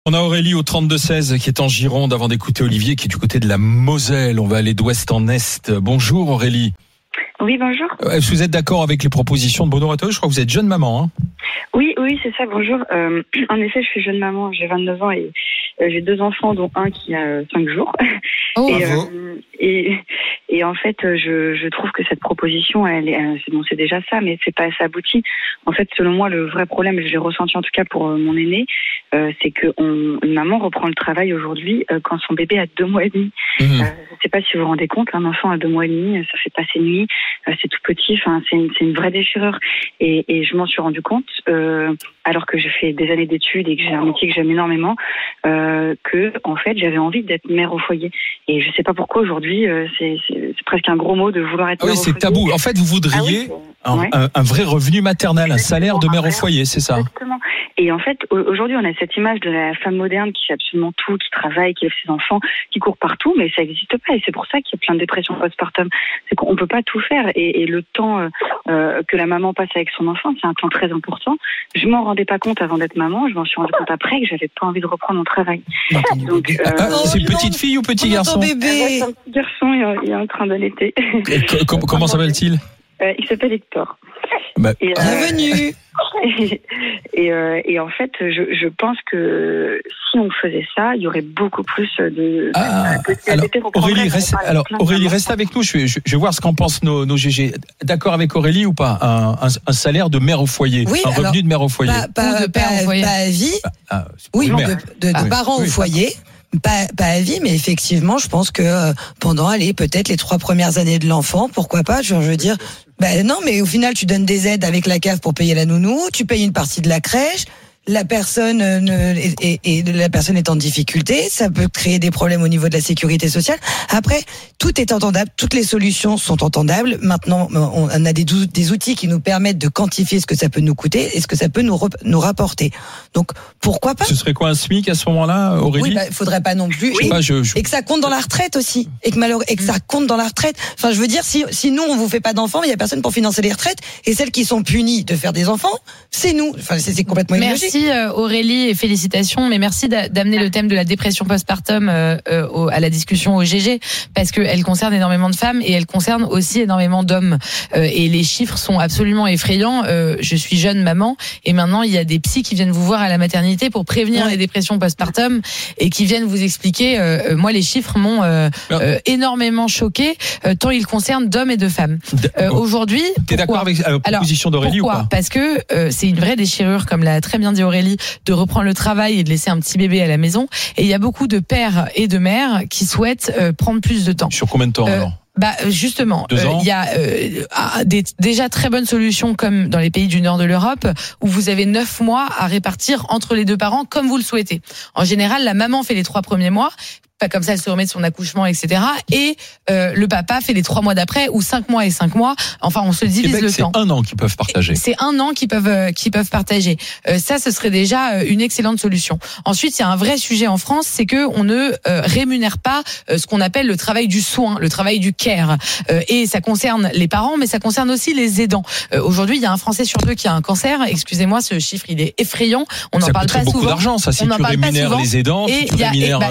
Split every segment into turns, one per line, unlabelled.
On a Aurélie au 32-16 qui est en Gironde avant d'écouter Olivier qui est du côté de la Moselle. On va aller d'ouest en est. Bonjour Aurélie.
Oui, bonjour.
Est-ce que vous êtes d'accord avec les propositions de Bruno Retailleau ? Je crois que vous êtes jeune maman.
Oui, c'est ça, bonjour. En effet, je suis jeune maman, j'ai 29 ans et j'ai 2 enfants, dont un qui a 5 jours.
Oh,
bravo. Et en fait, je trouve que cette proposition, c'est déjà ça, mais c'est pas assez abouti. En fait, selon moi, le vrai problème, je l'ai ressenti en tout cas pour mon aîné, c'est que une maman reprend le travail aujourd'hui quand son bébé a 2 mois et demi. Je sais pas si vous vous rendez compte, un enfant à 2 mois et demi, ça fait pas ses nuits, c'est tout petit, enfin, c'est une vraie déchirure. Et je m'en suis rendu compte, alors que j'ai fait des années d'études et que j'ai un métier que j'aime énormément, que en fait, j'avais envie d'être mère au foyer. Et je sais pas pourquoi aujourd'hui, c'est presque un gros mot de vouloir être mère au foyer.
Oui, c'est tabou. En fait, vous voudriez un vrai revenu maternel, un salaire de mère au foyer, c'est ça ?
Exactement. Et en fait, aujourd'hui, on a cette image de la femme moderne qui fait absolument tout, qui travaille, qui élève ses enfants, qui court partout, mais ça n'existe pas. Et c'est pour ça qu'il y a plein de dépressions postpartum. C'est qu'on peut pas tout faire. Et le temps que la maman passe avec son enfant, c'est un temps très important. Je m'en rendais pas compte avant d'être maman. Je m'en suis rendu compte après que j'avais pas envie de reprendre mon travail. Donc,
c'est une petite fille ou petit garçon ?
C'est un petit garçon, il est en train d'allaiter.
Comment s'appelle-t-il ?
Il s'appelle Hector.
Bienvenue.
Et en fait, je pense que si on faisait ça, il y aurait beaucoup plus de...
Aurélie, reste avec nous. Je vais voir ce qu'en pensent nos GG. D'accord avec Aurélie ou pas ? Un salaire de mère au foyer,
oui,
un revenu de mère au foyer.
Pas à vie. De parents au foyer. Pas à vie, mais effectivement, je pense que pendant, peut-être les 3 premières années de l'enfant, pourquoi pas, je veux dire, non, mais au final, tu donnes des aides avec la CAF pour payer la nounou, tu payes une partie de la crèche, la personne est en difficulté, ça peut créer des problèmes au niveau de la sécurité sociale. Après, tout est entendable, toutes les solutions sont entendables. Maintenant, on a des outils qui nous permettent de quantifier ce que ça peut nous coûter et ce que ça peut nous rapporter. Donc, pourquoi pas ?
Ce serait quoi un SMIC à ce moment-là, Aurélie ?
Oui, faudrait pas non plus. Et que ça compte dans la retraite aussi. Et que ça compte dans la retraite. Enfin, je veux dire, si nous, on vous fait pas d'enfants, il y a personne pour financer les retraites. Et celles qui sont punies de faire des enfants, c'est nous. Enfin, c'est complètement illogique.
Merci Aurélie et félicitations, mais merci d'amener le thème de la dépression postpartum à la discussion au GG, parce qu'elle concerne énormément de femmes et elle concerne aussi énormément d'hommes. Et les chiffres sont absolument effrayants. Je suis jeune maman et maintenant il y a des psys qui viennent vous voir à la maternité pour prévenir les dépressions postpartum et qui viennent vous expliquer. Moi, les chiffres m'ont énormément choquée, tant ils concernent d'hommes et de femmes. Aujourd'hui,
t'es d'accord avec la proposition d'Aurélie ou pas ?
Parce que c'est une vraie déchirure, comme l'a très bien dit Aurélie, de reprendre le travail et de laisser un petit bébé à la maison. Et il y a beaucoup de pères et de mères qui souhaitent prendre plus de temps.
Sur combien de temps alors ?
Justement, il y a des déjà très bonnes solutions comme dans les pays du nord de l'Europe où vous avez 9 mois à répartir entre les 2 parents comme vous le souhaitez. En général, la maman fait les 3 premiers mois. Comme ça, elle se remet de son accouchement, etc. Et le papa fait les 3 mois d'après, ou 5 mois et 5 mois. Enfin, on se divise le temps.
C'est 1 an qu'ils peuvent partager.
C'est 1 an qu'ils peuvent partager. Ça, ce serait déjà une excellente solution. Ensuite, il y a un vrai sujet en France, c'est que on ne rémunère pas ce qu'on appelle le travail du soin, le travail du care. Et ça concerne les parents, mais ça concerne aussi les aidants. Aujourd'hui, il y a un Français sur 2 qui a un cancer. Excusez-moi, ce chiffre, il est effrayant. On n'en parle pas souvent. Ça coûte beaucoup
d'argent, ça. Si tu rémunères les aidants,
et il y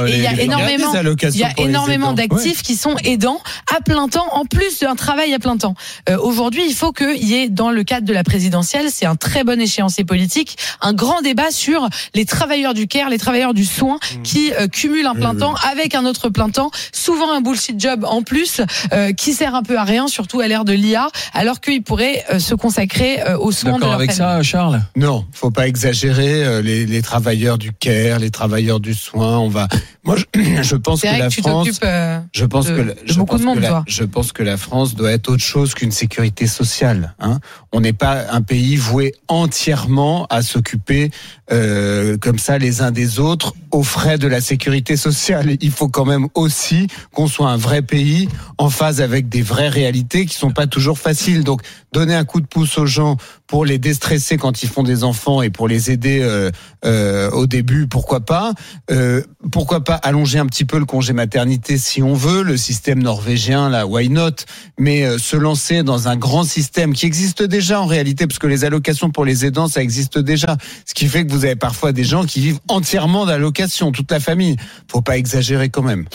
a énormément d'actifs qui sont aidants à plein temps, en plus d'un travail à plein temps. Aujourd'hui, il faut qu'il y ait, dans le cadre de la présidentielle, c'est un très bon échéancier politique, un grand débat sur les travailleurs du care, les travailleurs du soin, qui cumulent un plein temps avec un autre plein temps, souvent un bullshit job en plus, qui sert un peu à rien, surtout à l'ère de l'IA, alors qu'ils pourraient se consacrer aux soins de leur famille.
D'accord avec ça, Charles ?
Non, faut pas exagérer. Les travailleurs du care, les travailleurs du soin, Moi, je pense que la France, je pense que la France doit être autre chose qu'une sécurité sociale. On n'est pas un pays voué entièrement à s'occuper comme ça les uns des autres aux frais de la sécurité sociale. Il faut quand même aussi qu'on soit un vrai pays en phase avec des vraies réalités qui sont pas toujours faciles. Donc, donner un coup de pouce aux gens pour les déstresser quand ils font des enfants et pour les aider au début, pourquoi pas allonger un petit peu le congé maternité si on veut, le système norvégien là, why not, mais se lancer dans un grand système qui existe déjà en réalité, parce que les allocations pour les aidants ça existe déjà, ce qui fait que vous vous avez parfois des gens qui vivent entièrement d'allocation, toute la famille. Faut pas exagérer quand même.